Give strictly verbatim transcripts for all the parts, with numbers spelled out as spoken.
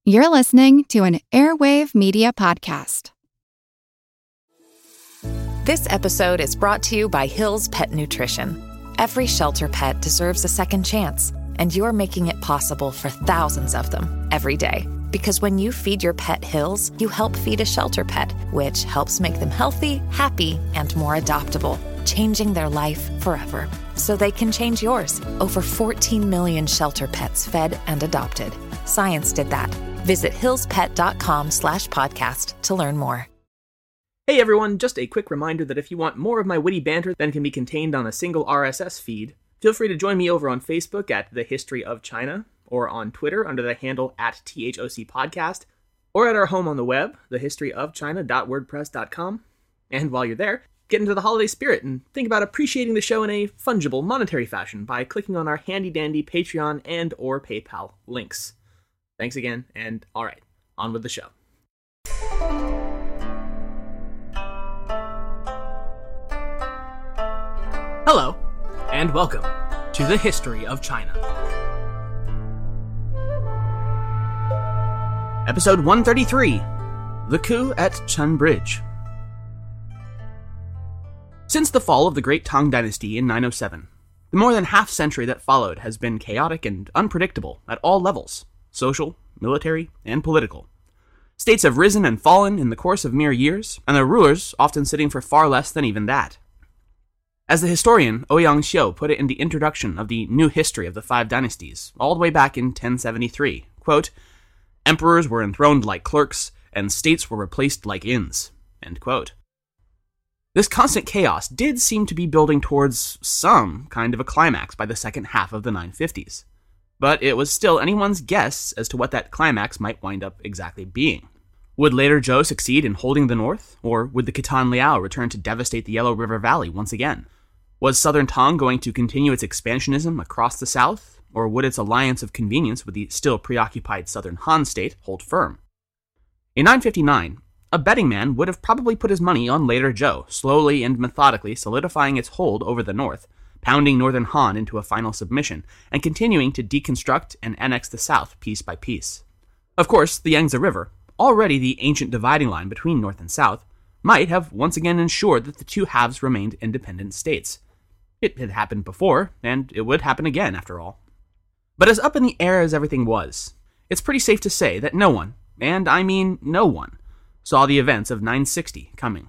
You're listening to an Airwave Media Podcast. This episode is brought to you by Hill's Pet Nutrition. Every shelter pet deserves a second chance, and you're making it possible for thousands of them every day. Because when you feed your pet Hill's, you help feed a shelter pet, which helps make them healthy, happy, and more adoptable, changing their life forever. So they can change yours. Over fourteen million shelter pets fed and adopted. Science did that. Visit hillspet.com slash podcast to learn more. Hey everyone, just a quick reminder that if you want more of my witty banter than can be contained on a single R S S feed, feel free to join me over on Facebook at The History of China, or on Twitter under the handle at T H O C Podcast, or at our home on the web, the history of china dot wordpress dot com. And while you're there, get into the holiday spirit and think about appreciating the show in a fungible, monetary fashion by clicking on our handy-dandy Patreon and or PayPal links. Thanks again, and alright, on with the show. Hello, and welcome to The History of China. Episode one thirty-three, The Coup at Chun Bridge. Since the fall of the Great Tang Dynasty in nine oh seven, the more than half century that followed has been chaotic and unpredictable at all levels. Social, military, and political. States have risen and fallen in the course of mere years, and their rulers often sitting for far less than even that. As the historian Ouyang Xiu put it in the introduction of the New History of the Five Dynasties, all the way back in ten seventy-three, quote, "Emperors were enthroned like clerks, and states were replaced like inns," end quote. This constant chaos did seem to be building towards some kind of a climax by the second half of the nine fifties. But it was still anyone's guess as to what that climax might wind up exactly being. Would later Zhou succeed in holding the north, or would the Khitan Liao return to devastate the Yellow River Valley once again? Was Southern Tang going to continue its expansionism across the south, or would its alliance of convenience with the still preoccupied Southern Han state hold firm? In nine fifty-nine, a betting man would have probably put his money on later Zhou, slowly and methodically solidifying its hold over the north, pounding Northern Han into a final submission, and continuing to deconstruct and annex the south piece by piece. Of course, the Yangtze River, already the ancient dividing line between north and south, might have once again ensured that the two halves remained independent states. It had happened before, and it would happen again, after all. But as up in the air as everything was, it's pretty safe to say that no one, and I mean no one, saw the events of nine sixty coming.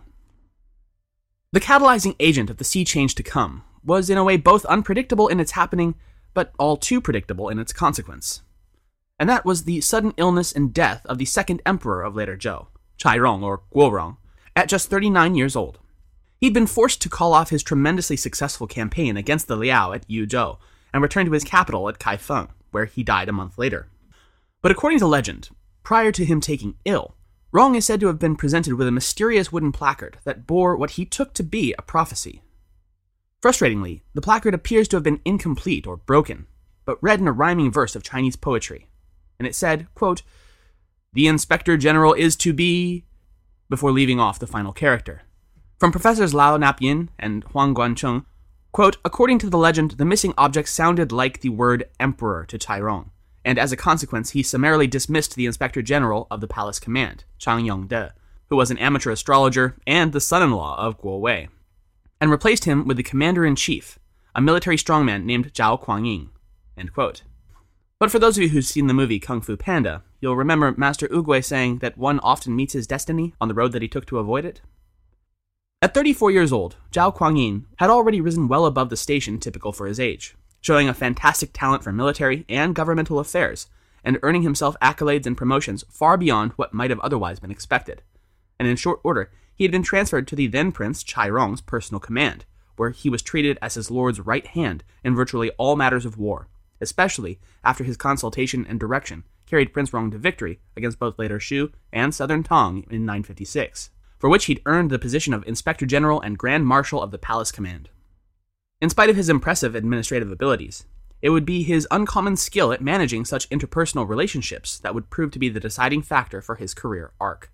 The catalyzing agent of the sea change to come was in a way both unpredictable in its happening, but all too predictable in its consequence. And that was the sudden illness and death of the second emperor of later Zhou, Chairong or Guorong, at just thirty-nine years old. He'd been forced to call off his tremendously successful campaign against the Liao at Yuzhou and return to his capital at Kaifeng, where he died a month later. But according to legend, prior to him taking ill, Rong is said to have been presented with a mysterious wooden placard that bore what he took to be a prophecy. Frustratingly, the placard appears to have been incomplete or broken, but read in a rhyming verse of Chinese poetry, and it said, quote, "The Inspector General is to be," before leaving off the final character. From Professors Lao Napyin and Huang Guancheng, quote, "According to the legend, the missing object sounded like the word emperor to Chairong, and as a consequence, he summarily dismissed the Inspector General of the Palace Command, Chang Yongde, who was an amateur astrologer and the son-in-law of Guo Wei, and replaced him with the Commander-in-Chief, a military strongman named Zhao Kuangying," end quote. But for those of you who've seen the movie Kung Fu Panda, you'll remember Master Oogway saying that one often meets his destiny on the road that he took to avoid it. At thirty-four years old, Zhao Kuangying had already risen well above the station typical for his age, showing a fantastic talent for military and governmental affairs, and earning himself accolades and promotions far beyond what might have otherwise been expected. And in short order, he had been transferred to the then Prince Chairong's personal command, where he was treated as his lord's right hand in virtually all matters of war, especially after his consultation and direction carried Prince Rong to victory against both later Shu and Southern Tang in nine fifty-six, for which he'd earned the position of Inspector General and Grand Marshal of the Palace Command. In spite of his impressive administrative abilities, it would be his uncommon skill at managing such interpersonal relationships that would prove to be the deciding factor for his career arc.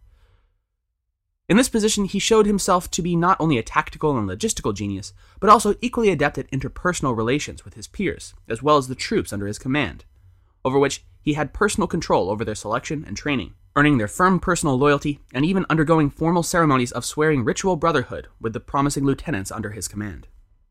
In this position, he showed himself to be not only a tactical and logistical genius, but also equally adept at interpersonal relations with his peers, as well as the troops under his command, over which he had personal control over their selection and training, earning their firm personal loyalty and even undergoing formal ceremonies of swearing ritual brotherhood with the promising lieutenants under his command.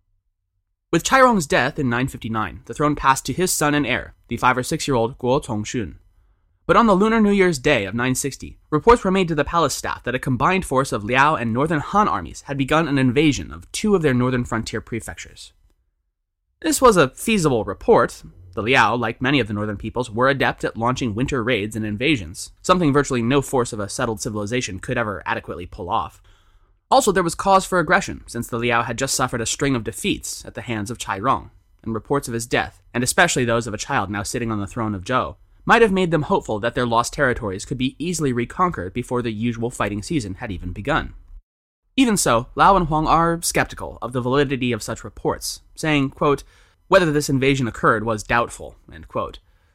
With Chairong's death in nine fifty-nine, the throne passed to his son and heir, the five or six-year-old Guo Tongxun. But on the Lunar New Year's Day of nine sixty, reports were made to the palace staff that a combined force of Liao and northern Han armies had begun an invasion of two of their northern frontier prefectures. This was a feasible report. The Liao, like many of the northern peoples, were adept at launching winter raids and invasions, something virtually no force of a settled civilization could ever adequately pull off. Also, there was cause for aggression, since the Liao had just suffered a string of defeats at the hands of Chairong, and reports of his death, and especially those of a child now sitting on the throne of Zhou, might have made them hopeful that their lost territories could be easily reconquered before the usual fighting season had even begun. Even so, Lao and Huang are skeptical of the validity of such reports, saying, quote, whether this invasion occurred was doubtful, end quote.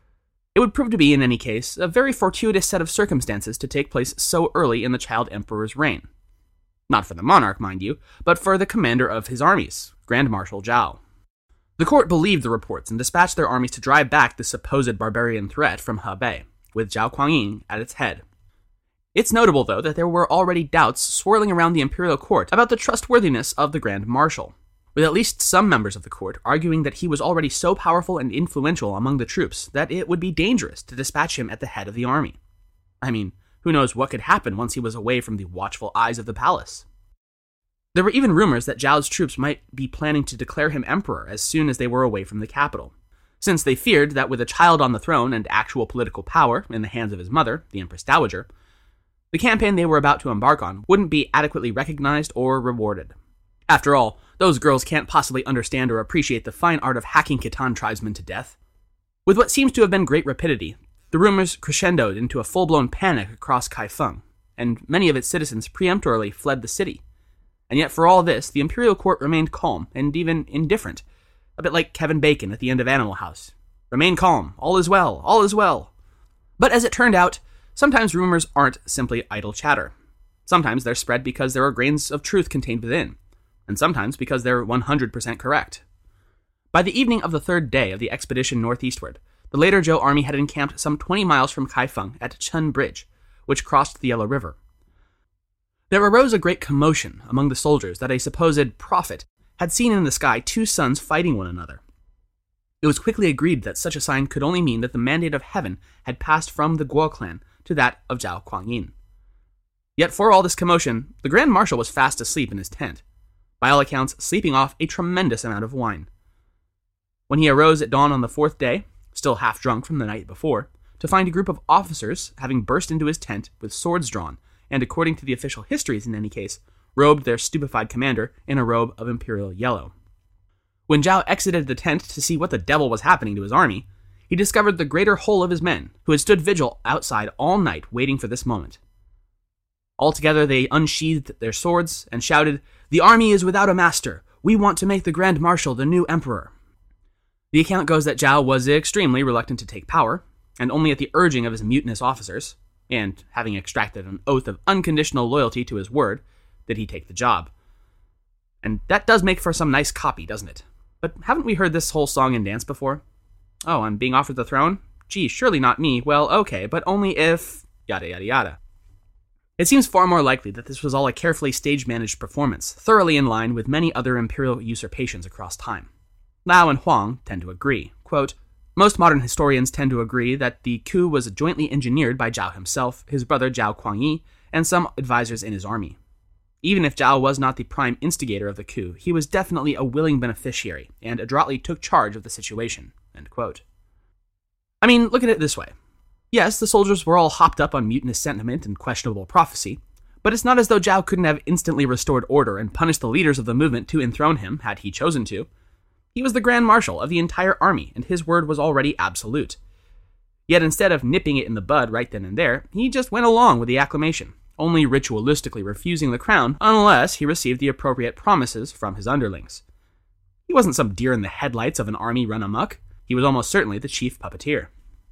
It would prove to be, in any case, a very fortuitous set of circumstances to take place so early in the child emperor's reign. Not for the monarch, mind you, but for the commander of his armies, Grand Marshal Zhao. The court believed the reports and dispatched their armies to drive back the supposed barbarian threat from Hebei, with Zhao Kuangyin at its head. It's notable, though, that there were already doubts swirling around the imperial court about the trustworthiness of the Grand Marshal, with at least some members of the court arguing that he was already so powerful and influential among the troops that it would be dangerous to dispatch him at the head of the army. I mean, who knows what could happen once he was away from the watchful eyes of the palace. There were even rumors that Zhao's troops might be planning to declare him emperor as soon as they were away from the capital, since they feared that with a child on the throne and actual political power in the hands of his mother, the Empress Dowager, the campaign they were about to embark on wouldn't be adequately recognized or rewarded. After all, those girls can't possibly understand or appreciate the fine art of hacking Khitan tribesmen to death. With what seems to have been great rapidity, the rumors crescendoed into a full-blown panic across Kaifeng, and many of its citizens peremptorily fled the city. And yet for all this, the imperial court remained calm and even indifferent, a bit like Kevin Bacon at the end of Animal House. Remain calm, all is well, all is well. But as it turned out, sometimes rumors aren't simply idle chatter. Sometimes they're spread because there are grains of truth contained within, and sometimes because they're one hundred percent correct. By the evening of the third day of the expedition northeastward, the later Zhou army had encamped some twenty miles from Kaifeng at Chen Bridge, which crossed the Yellow River. There arose a great commotion among the soldiers that a supposed prophet had seen in the sky two suns fighting one another. It was quickly agreed that such a sign could only mean that the mandate of heaven had passed from the Guo clan to that of Zhao Kuangyin. Yet for all this commotion, the Grand Marshal was fast asleep in his tent, by all accounts sleeping off a tremendous amount of wine. When he arose at dawn on the fourth day, still half drunk from the night before, to find a group of officers having burst into his tent with swords drawn, and according to the official histories in any case, robed their stupefied commander in a robe of imperial yellow. When Zhao exited the tent to see what the devil was happening to his army, he discovered the greater whole of his men, who had stood vigil outside all night waiting for this moment. Altogether they unsheathed their swords and shouted, "The army is without a master! We want to make the Grand Marshal the new emperor!" The account goes that Zhao was extremely reluctant to take power, and only at the urging of his mutinous officers, and having extracted an oath of unconditional loyalty to his word, did he take the job. And that does make for some nice copy, doesn't it? But haven't we heard this whole song and dance before? Oh, I'm being offered the throne? Gee, surely not me. Well, okay, but only if... yada yada yada. It seems far more likely that this was all a carefully stage-managed performance, thoroughly in line with many other imperial usurpations across time. Lao and Huang tend to agree. Quote, most modern historians tend to agree that the coup was jointly engineered by Zhao himself, his brother Zhao Kuangyi, and some advisors in his army. Even if Zhao was not the prime instigator of the coup, he was definitely a willing beneficiary, and adroitly took charge of the situation. End quote. I mean, look at it this way. Yes, the soldiers were all hopped up on mutinous sentiment and questionable prophecy, but it's not as though Zhao couldn't have instantly restored order and punished the leaders of the movement to enthrone him, had he chosen to. He was the Grand Marshal of the entire army, and his word was already absolute. Yet instead of nipping it in the bud right then and there, he just went along with the acclamation, only ritualistically refusing the crown unless he received the appropriate promises from his underlings. He wasn't some deer in the headlights of an army run amok. He was almost certainly the chief puppeteer.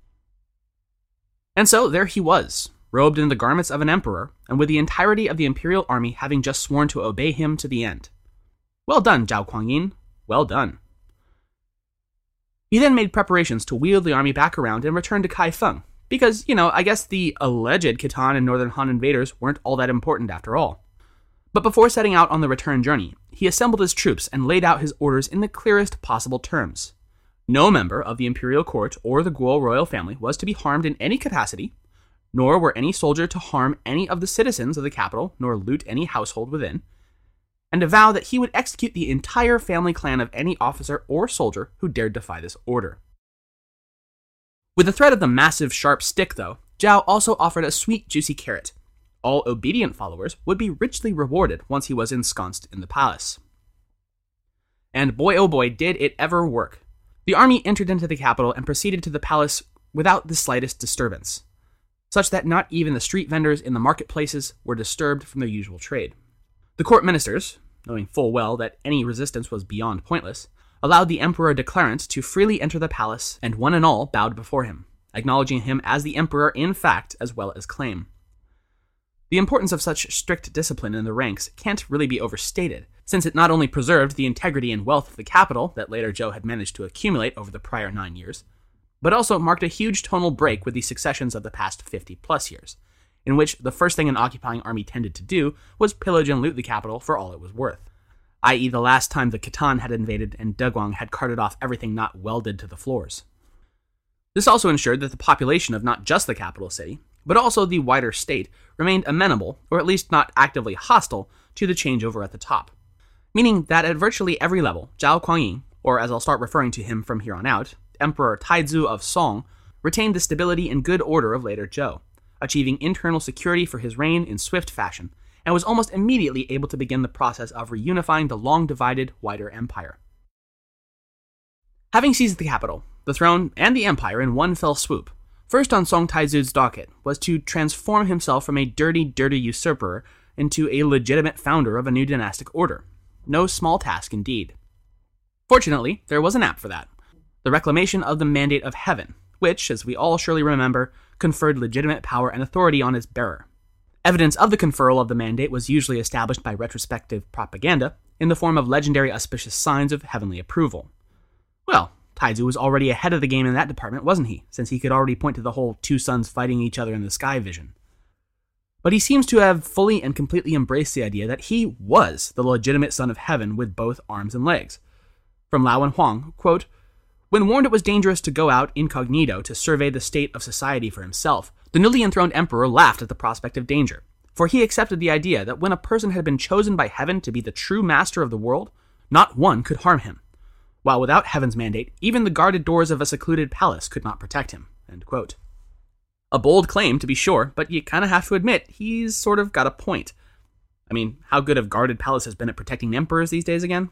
And so there he was, robed in the garments of an emperor, and with the entirety of the imperial army having just sworn to obey him to the end. Well done, Zhao Kuangyin. Well done. He then made preparations to wheel the army back around and return to Kaifeng, because, you know, I guess the alleged Khitan and Northern Han invaders weren't all that important after all. But before setting out on the return journey, he assembled his troops and laid out his orders in the clearest possible terms. No member of the imperial court or the Guo royal family was to be harmed in any capacity, nor were any soldier to harm any of the citizens of the capital, nor loot any household within, and to vow that he would execute the entire family clan of any officer or soldier who dared defy this order. With the threat of the massive sharp stick, though, Zhao also offered a sweet juicy carrot. All obedient followers would be richly rewarded once he was ensconced in the palace. And boy oh boy did it ever work. The army entered into the capital and proceeded to the palace without the slightest disturbance, such that not even the street vendors in the marketplaces were disturbed from their usual trade. The court ministers, knowing full well that any resistance was beyond pointless, allowed the emperor declarant to freely enter the palace, and one and all bowed before him, acknowledging him as the emperor in fact as well as claim. The importance of such strict discipline in the ranks can't really be overstated, since it not only preserved the integrity and wealth of the capital that later Zhou had managed to accumulate over the prior nine years, but also marked a huge tonal break with the successions of the past fifty plus years, in which the first thing an occupying army tended to do was pillage and loot the capital for all it was worth, that is the last time the Khitan had invaded and Deguang had carted off everything not welded to the floors. This also ensured that the population of not just the capital city, but also the wider state, remained amenable, or at least not actively hostile, to the changeover at the top. Meaning that at virtually every level, Zhao Kuang-yin, or as I'll start referring to him from here on out, Emperor Taizu of Song, retained the stability and good order of later Zhou, achieving internal security for his reign in swift fashion, and was almost immediately able to begin the process of reunifying the long-divided, wider empire. Having seized the capital, the throne, and the empire in one fell swoop, first on Song Taizu's docket was to transform himself from a dirty, dirty usurper into a legitimate founder of a new dynastic order. No small task indeed. Fortunately, there was an app for that. The reclamation of the Mandate of Heaven, which, as we all surely remember, conferred legitimate power and authority on its bearer. Evidence of the conferral of the mandate was usually established by retrospective propaganda in the form of legendary auspicious signs of heavenly approval. Well, Taizu was already ahead of the game in that department, wasn't he, since he could already point to the whole two suns fighting each other in the sky vision. But he seems to have fully and completely embraced the idea that he was the legitimate son of heaven with both arms and legs. From Lao and Huang, quote, "When warned it was dangerous to go out incognito to survey the state of society for himself, the newly enthroned emperor laughed at the prospect of danger, for he accepted the idea that when a person had been chosen by heaven to be the true master of the world, not one could harm him, while without heaven's mandate, even the guarded doors of a secluded palace could not protect him." End quote. A bold claim, to be sure, but you kind of have to admit, he's sort of got a point. I mean, how good have guarded palaces been at protecting emperors these days again?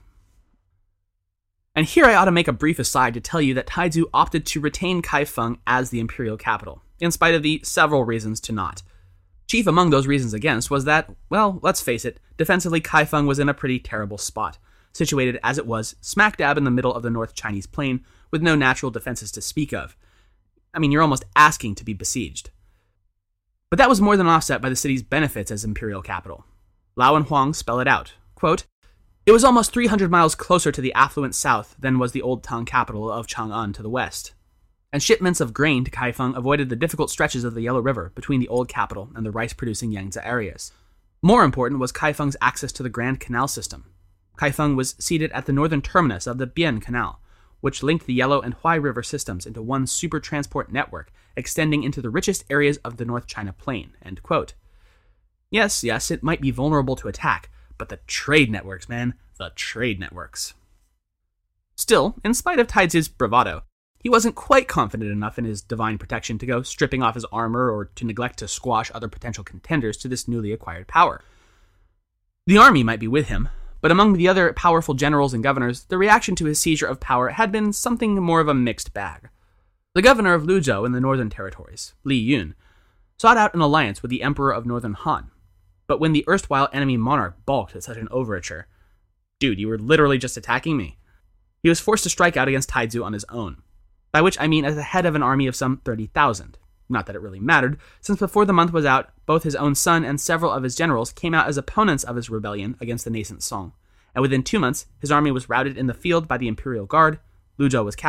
And here I ought to make a brief aside to tell you that Taizu opted to retain Kaifeng as the imperial capital, in spite of the several reasons to not. Chief among those reasons against was that, well, let's face it, defensively Kaifeng was in a pretty terrible spot, situated as it was smack dab in the middle of the North Chinese plain, with no natural defenses to speak of. I mean, you're almost asking to be besieged. But that was more than offset by the city's benefits as imperial capital. Lao and Huang spell it out. Quote, "It was almost three hundred miles closer to the affluent south than was the old Tang capital of Chang'an to the west, and shipments of grain to Kaifeng avoided the difficult stretches of the Yellow River between the old capital and the rice-producing Yangtze areas. More important was Kaifeng's access to the Grand Canal system. Kaifeng was seated at the northern terminus of the Bian Canal, which linked the Yellow and Huai River systems into one super transport network extending into the richest areas of the North China Plain." End quote. Yes, yes, it might be vulnerable to attack, but the trade networks, man, the trade networks. Still, in spite of Taizu's bravado, he wasn't quite confident enough in his divine protection to go stripping off his armor or to neglect to squash other potential contenders to this newly acquired power. The army might be with him, but among the other powerful generals and governors, the reaction to his seizure of power had been something more of a mixed bag. The governor of Luzhou in the northern territories, Li Yun, sought out an alliance with the emperor of northern Han, but when the erstwhile enemy monarch balked at such an overture, "Dude, you were literally just attacking me," he was forced to strike out against Taizu on his own, by which I mean as the head of an army of some thirty thousand. Not that it really mattered, since before the month was out, both his own son and several of his generals came out as opponents of his rebellion against the nascent Song, and within two months, his army was routed in the field by the Imperial Guard, Luzhou was captured,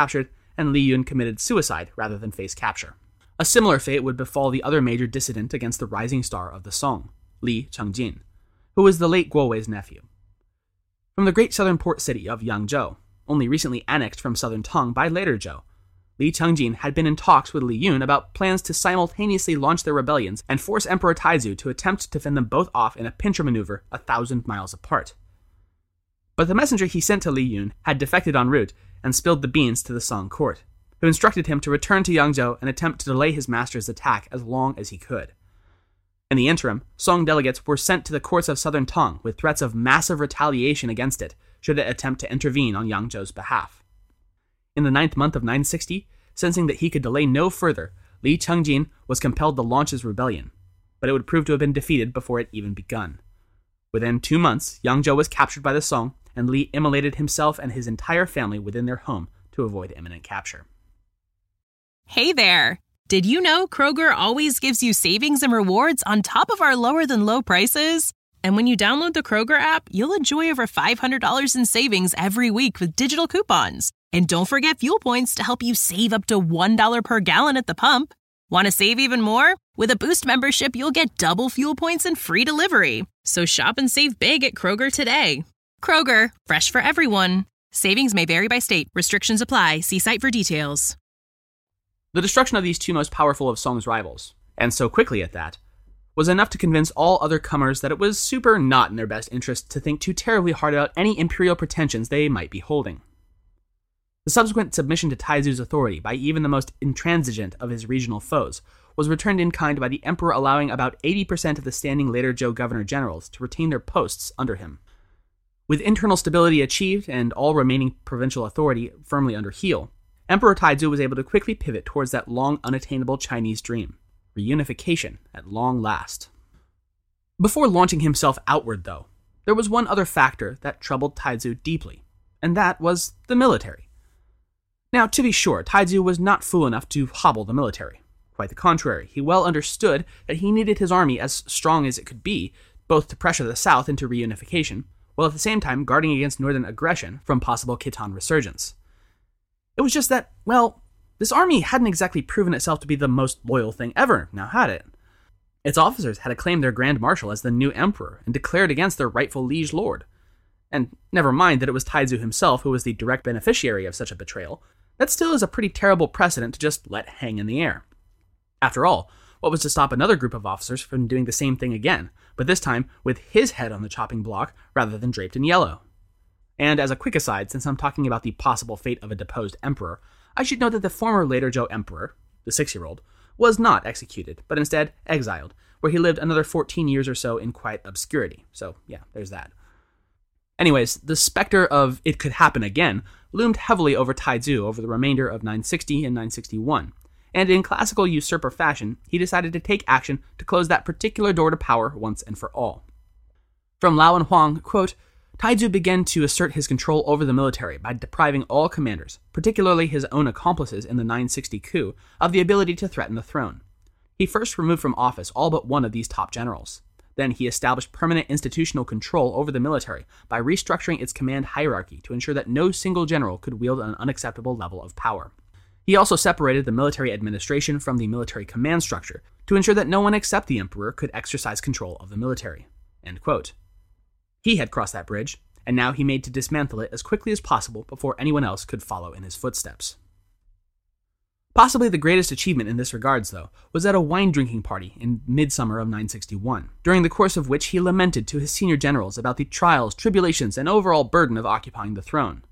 and Li Yun committed suicide rather than face capture. A similar fate would befall the other major dissident against the rising star of the Song, Li Changjin, who was the late Guowei's nephew. From the great southern port city of Yangzhou, only recently annexed from southern Tang by later Zhou, Li Changjin had been in talks with Li Yun about plans to simultaneously launch their rebellions and force Emperor Taizu to attempt to fend them both off in a pincher maneuver a thousand miles apart. But the messenger he sent to Li Yun had defected en route and spilled the beans to the Song court, who instructed him to return to Yangzhou and attempt to delay his master's attack as long as he could. In the interim, Song delegates were sent to the courts of southern Tang with threats of massive retaliation against it should it attempt to intervene on Yangzhou's behalf. In the ninth month of nine sixty, sensing that he could delay no further, Li Changjin was compelled to launch his rebellion, but it would prove to have been defeated before it even begun. Within two months, Yangzhou was captured by the Song, and Li immolated himself and his entire family within their home to avoid imminent capture. Hey there! Did you know Kroger always gives you savings and rewards on top of our lower-than-low prices? And when you download the Kroger app, you'll enjoy over five hundred dollars in savings every week with digital coupons. And don't forget fuel points to help you save up to one dollar per gallon at the pump. Want to save even more? With a Boost membership, you'll get double fuel points and free delivery. So shop and save big at Kroger today. Kroger, fresh for everyone. Savings may vary by state. Restrictions apply. See site for details. The destruction of these two most powerful of Song's rivals, and so quickly at that, was enough to convince all other comers that it was super not in their best interest to think too terribly hard about any imperial pretensions they might be holding. The subsequent submission to Taizu's authority by even the most intransigent of his regional foes was returned in kind by the emperor allowing about eighty percent of the standing later Zhou governor-generals to retain their posts under him. With internal stability achieved and all remaining provincial authority firmly under heel, Emperor Taizu was able to quickly pivot towards that long unattainable Chinese dream, reunification at long last. Before launching himself outward, though, there was one other factor that troubled Taizu deeply, and that was the military. Now, to be sure, Taizu was not fool enough to hobble the military. Quite the contrary, he well understood that he needed his army as strong as it could be, both to pressure the south into reunification, while at the same time guarding against northern aggression from possible Khitan resurgence. It was just that, well, this army hadn't exactly proven itself to be the most loyal thing ever, now had it? Its officers had acclaimed their Grand Marshal as the new emperor and declared against their rightful liege lord. And never mind that it was Taizu himself who was the direct beneficiary of such a betrayal, that still is a pretty terrible precedent to just let hang in the air. After all, what was to stop another group of officers from doing the same thing again, but this time with his head on the chopping block rather than draped in yellow? And as a quick aside, since I'm talking about the possible fate of a deposed emperor, I should note that the former later Zhou emperor, the six-year-old, was not executed, but instead exiled, where he lived another fourteen years or so in quiet obscurity. So yeah, there's that. Anyways, the specter of it could happen again loomed heavily over Taizu over the remainder of nine sixty and nine sixty-one, and in classical usurper fashion, he decided to take action to close that particular door to power once and for all. From Lao and Huang, quote, Taizu began to assert his control over the military by depriving all commanders, particularly his own accomplices in the nine sixty coup, of the ability to threaten the throne. He first removed from office all but one of these top generals. Then he established permanent institutional control over the military by restructuring its command hierarchy to ensure that no single general could wield an unacceptable level of power. He also separated the military administration from the military command structure to ensure that no one except the emperor could exercise control of the military. End quote. He had crossed that bridge, and now he made to dismantle it as quickly as possible before anyone else could follow in his footsteps. Possibly the greatest achievement in this regards, though, was at a wine-drinking party in midsummer of nine sixty-one, during the course of which he lamented to his senior generals about the trials, tribulations, and overall burden of occupying the throne.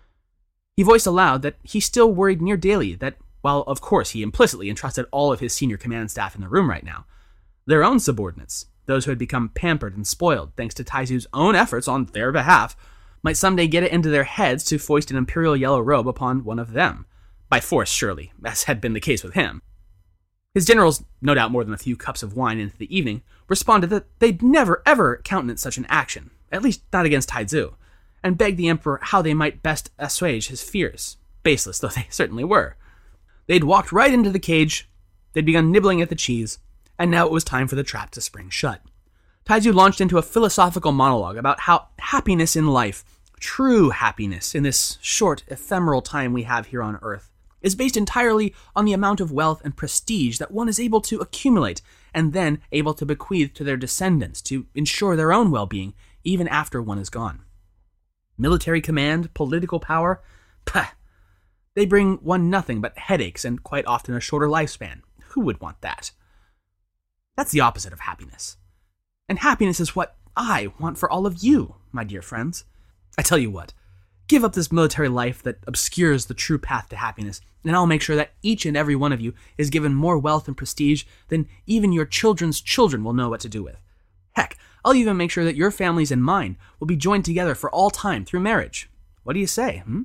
He voiced aloud that he still worried near daily that, while of course he implicitly entrusted all of his senior command staff in the room right now, their own subordinates, those who had become pampered and spoiled thanks to Taizu's own efforts on their behalf, might someday get it into their heads to foist an imperial yellow robe upon one of them. By force, surely, as had been the case with him. His generals, no doubt more than a few cups of wine into the evening, responded that they'd never ever countenance such an action, at least not against Taizu, and begged the emperor how they might best assuage his fears, baseless though they certainly were. They'd walked right into the cage, they'd begun nibbling at the cheese, and now it was time for the trap to spring shut. Taizu launched into a philosophical monologue about how happiness in life, true happiness in this short, ephemeral time we have here on Earth, is based entirely on the amount of wealth and prestige that one is able to accumulate and then able to bequeath to their descendants to ensure their own well-being even after one is gone. Military command, political power, pah, they bring one nothing but headaches and quite often a shorter lifespan. Who would want that? That's the opposite of happiness. And happiness is what I want for all of you, my dear friends. I tell you what, give up this military life that obscures the true path to happiness, and I'll make sure that each and every one of you is given more wealth and prestige than even your children's children will know what to do with. Heck, I'll even make sure that your families and mine will be joined together for all time through marriage. What do you say, hmm?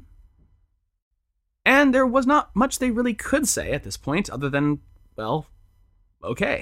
And there was not much they really could say at this point other than, well, okay.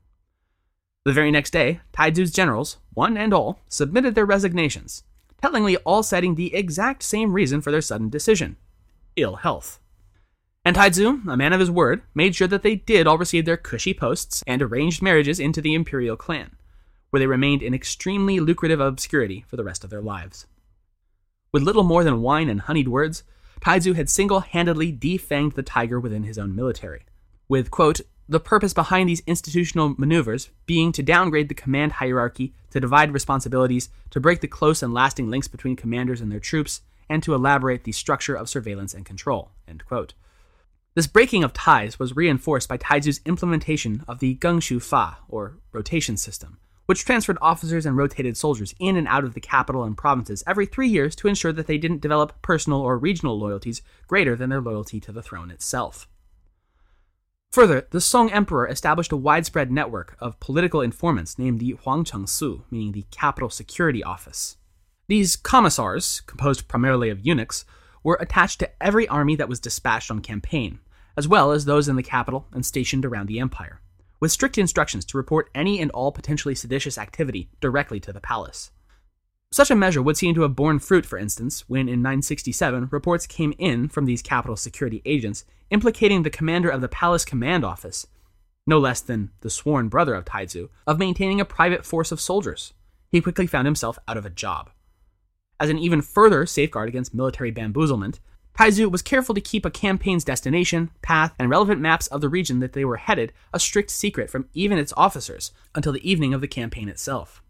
The very next day, Taizu's generals, one and all, submitted their resignations, tellingly all citing the exact same reason for their sudden decision: ill health. And Taizu, a man of his word, made sure that they did all receive their cushy posts and arranged marriages into the imperial clan, where they remained in extremely lucrative obscurity for the rest of their lives. With little more than wine and honeyed words, Taizu had single-handedly defanged the tiger within his own military, with, quote, the purpose behind these institutional maneuvers being to downgrade the command hierarchy, to divide responsibilities, to break the close and lasting links between commanders and their troops, and to elaborate the structure of surveillance and control, end quote. This breaking of ties was reinforced by Taizu's implementation of the Gengshu Fa, or rotation system, which transferred officers and rotated soldiers in and out of the capital and provinces every three years to ensure that they didn't develop personal or regional loyalties greater than their loyalty to the throne itself. Further, the Song Emperor established a widespread network of political informants named the Huangcheng Su, meaning the Capital Security Office. These commissars, composed primarily of eunuchs, were attached to every army that was dispatched on campaign, as well as those in the capital and stationed around the empire, with strict instructions to report any and all potentially seditious activity directly to the palace. Such a measure would seem to have borne fruit, for instance, when in nine sixty-seven reports came in from these capital security agents implicating the commander of the palace command office, no less than the sworn brother of Taizu, of maintaining a private force of soldiers. He quickly found himself out of a job. As an even further safeguard against military bamboozlement, Taizu was careful to keep a campaign's destination, path, and relevant maps of the region that they were headed a strict secret from even its officers until the evening of the campaign itself.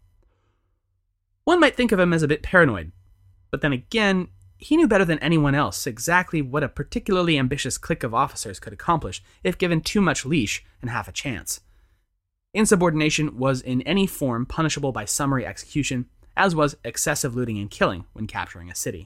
One might think of him as a bit paranoid, but then again, he knew better than anyone else exactly what a particularly ambitious clique of officers could accomplish if given too much leash and half a chance. Insubordination was in any form punishable by summary execution, as was excessive looting and killing when capturing a city.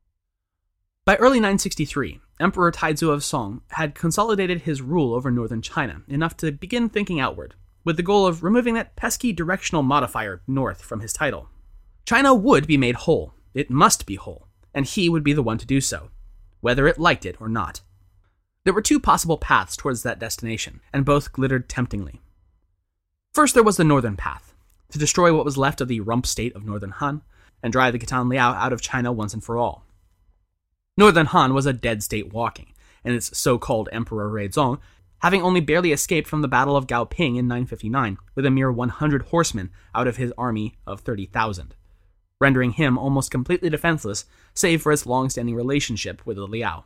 By early nine sixty-three, Emperor Taizu of Song had consolidated his rule over northern China enough to begin thinking outward, with the goal of removing that pesky directional modifier north from his title. China would be made whole. It must be whole, and he would be the one to do so, whether it liked it or not. There were two possible paths towards that destination, and both glittered temptingly. First, there was the northern path, to destroy what was left of the rump state of northern Han, and drive the Khitan Liao out of China once and for all. Northern Han was a dead state walking, and its so-called Emperor Ruizong, having only barely escaped from the Battle of Gaoping in nine fifty-nine, with a mere one hundred horsemen out of his army of thirty thousand. Rendering him almost completely defenseless, save for its long-standing relationship with the Liao.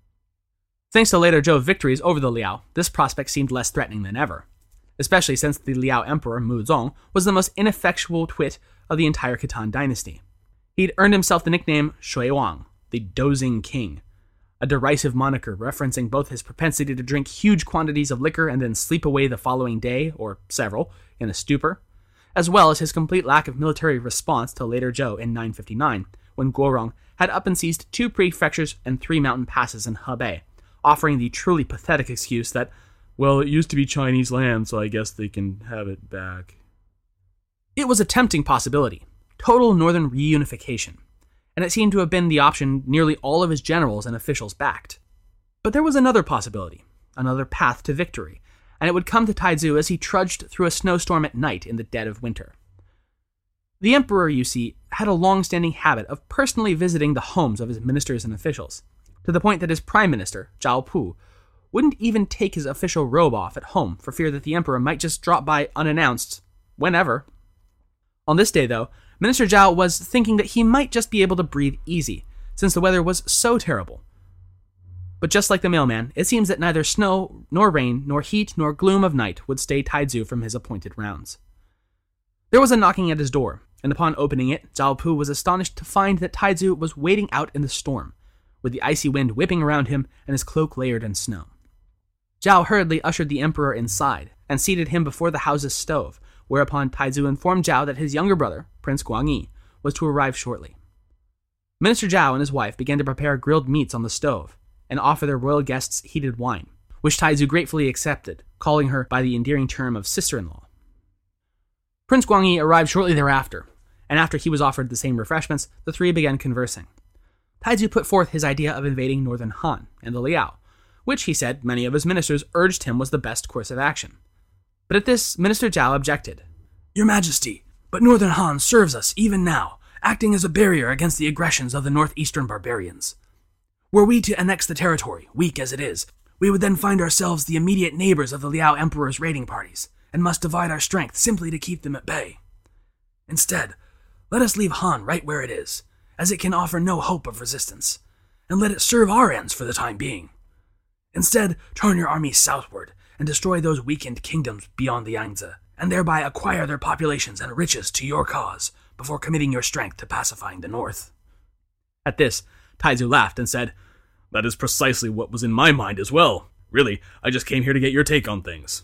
Thanks to later Zhou victories over the Liao, this prospect seemed less threatening than ever, especially since the Liao Emperor Muzong was the most ineffectual twit of the entire Khitan dynasty. He'd earned himself the nickname Shui Wang, the Dozing King, a derisive moniker referencing both his propensity to drink huge quantities of liquor and then sleep away the following day, or several, in a stupor, as well as his complete lack of military response to later Zhou in nine fifty-nine, when Guorong had up and seized two prefectures and three mountain passes in Hebei, offering the truly pathetic excuse that, well, it used to be Chinese land, so I guess they can have it back. It was a tempting possibility, total northern reunification, and it seemed to have been the option nearly all of his generals and officials backed. But there was another possibility, another path to victory, and it would come to Taizu as he trudged through a snowstorm at night in the dead of winter. The emperor, you see, had a long-standing habit of personally visiting the homes of his ministers and officials, to the point that his prime minister, Zhao Pu, wouldn't even take his official robe off at home for fear that the emperor might just drop by unannounced, whenever. On this day, though, Minister Zhao was thinking that he might just be able to breathe easy, since the weather was so terrible. But just like the mailman, it seems that neither snow, nor rain, nor heat, nor gloom of night would stay Taizu from his appointed rounds. There was a knocking at his door, and upon opening it, Zhao Pu was astonished to find that Taizu was waiting out in the storm, with the icy wind whipping around him and his cloak layered in snow. Zhao hurriedly ushered the emperor inside, and seated him before the house's stove, whereupon Taizu informed Zhao that his younger brother, Prince Guangyi, was to arrive shortly. Minister Zhao and his wife began to prepare grilled meats on the stove, and offer their royal guests heated wine, which Taizu gratefully accepted, calling her by the endearing term of sister-in-law. Prince Guangyi arrived shortly thereafter, and after he was offered the same refreshments, the three began conversing. Taizu put forth his idea of invading northern Han and the Liao, which, he said, many of his ministers urged him was the best course of action. But at this, Minister Zhao objected. "Your Majesty, but northern Han serves us even now, acting as a barrier against the aggressions of the northeastern barbarians. Were we to annex the territory, weak as it is, we would then find ourselves the immediate neighbors of the Liao Emperor's raiding parties, and must divide our strength simply to keep them at bay. Instead, let us leave Han right where it is, as it can offer no hope of resistance, and let it serve our ends for the time being. Instead, turn your armies southward, and destroy those weakened kingdoms beyond the Yangtze, and thereby acquire their populations and riches to your cause, before committing your strength to pacifying the north." At this, Taizu laughed and said, "That is precisely what was in my mind as well. Really, I just came here to get your take on things."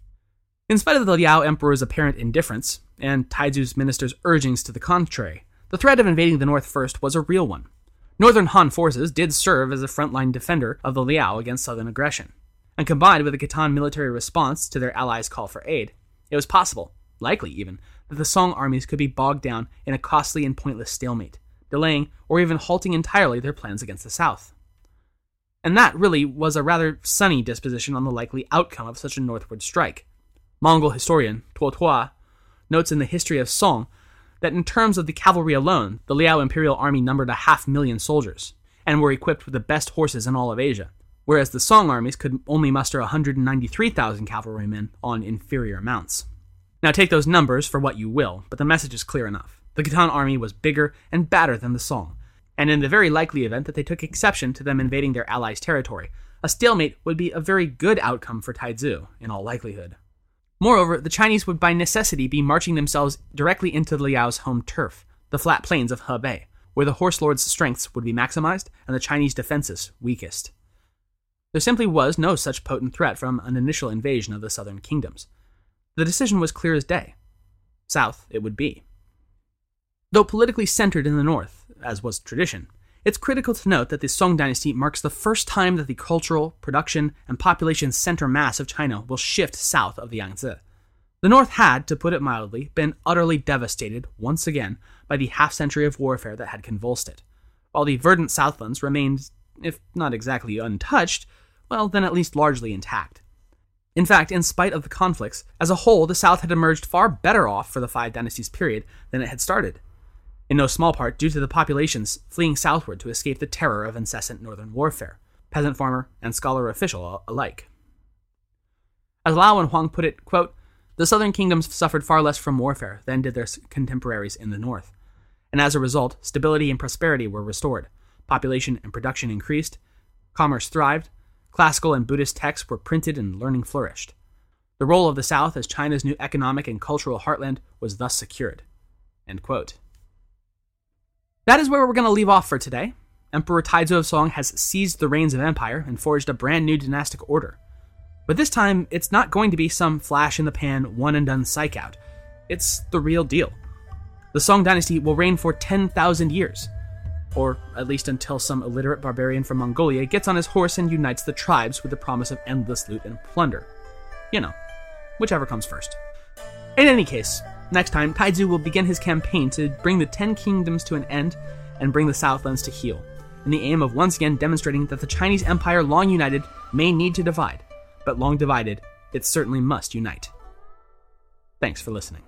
In spite of the Liao Emperor's apparent indifference, and Taizu's minister's urgings to the contrary, the threat of invading the north first was a real one. Northern Han forces did serve as a frontline defender of the Liao against southern aggression, and combined with the Khitan military response to their allies' call for aid, it was possible, likely even, that the Song armies could be bogged down in a costly and pointless stalemate, delaying or even halting entirely their plans against the south. And that really was a rather sunny disposition on the likely outcome of such a northward strike. Mongol historian Tuo Tua notes in the History of Song that in terms of the cavalry alone, the Liao imperial army numbered a half million soldiers, and were equipped with the best horses in all of Asia, whereas the Song armies could only muster one hundred ninety-three thousand cavalrymen on inferior mounts. Now take those numbers for what you will, but the message is clear enough. The Khitan army was bigger and badder than the Song, and in the very likely event that they took exception to them invading their allies' territory, a stalemate would be a very good outcome for Taizu, in all likelihood. Moreover, the Chinese would by necessity be marching themselves directly into the Liao's home turf, the flat plains of Hebei, where the horse lord's strengths would be maximized and the Chinese defenses weakest. There simply was no such potent threat from an initial invasion of the southern kingdoms. The decision was clear as day. South it would be. Though politically centered in the north, as was tradition, it's critical to note that the Song dynasty marks the first time that the cultural, production, and population center mass of China will shift south of the Yangtze. The north had, to put it mildly, been utterly devastated, once again, by the half-century of warfare that had convulsed it, while the verdant southlands remained, if not exactly untouched, well, then at least largely intact. In fact, in spite of the conflicts, as a whole, the south had emerged far better off for the Five Dynasties period than it had started, in no small part due to the populations fleeing southward to escape the terror of incessant northern warfare, peasant farmer and scholar official alike. As Lao and Huang put it, quote, "The southern kingdoms suffered far less from warfare than did their contemporaries in the north, and as a result, stability and prosperity were restored, population and production increased, commerce thrived, classical and Buddhist texts were printed and learning flourished. The role of the South as China's new economic and cultural heartland was thus secured." End quote. That is where we're going to leave off for today. Emperor Taizu of Song has seized the reins of empire and forged a brand new dynastic order. But this time, it's not going to be some flash-in-the-pan, one-and-done psych-out. It's the real deal. The Song dynasty will reign for ten thousand years, or at least until some illiterate barbarian from Mongolia gets on his horse and unites the tribes with the promise of endless loot and plunder. You know, whichever comes first. In any case, next time, Taizu will begin his campaign to bring the Ten Kingdoms to an end and bring the Southlands to heel, in the aim of once again demonstrating that the Chinese Empire, long united, may need to divide, but long divided, it certainly must unite. Thanks for listening.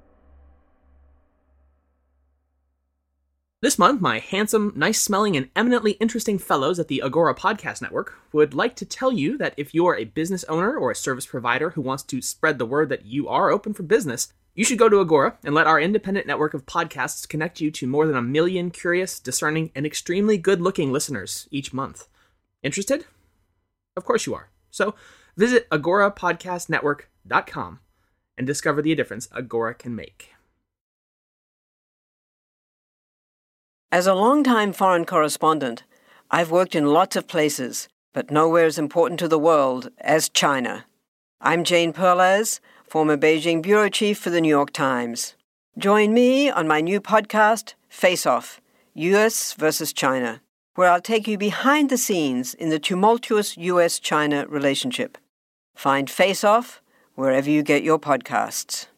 This month, my handsome, nice-smelling, and eminently interesting fellows at the Agora Podcast Network would like to tell you that if you are a business owner or a service provider who wants to spread the word that you are open for business, you should go to Agora and let our independent network of podcasts connect you to more than a million curious, discerning, and extremely good-looking listeners each month. Interested? Of course you are. So visit agora podcast network dot com and discover the difference Agora can make. As a longtime foreign correspondent, I've worked in lots of places, but nowhere as important to the world as China. I'm Jane Perlez, former Beijing bureau chief for the New York Times. Join me on my new podcast, Face Off, U S versus China, where I'll take you behind the scenes in the tumultuous U S China relationship. Find Face Off wherever you get your podcasts.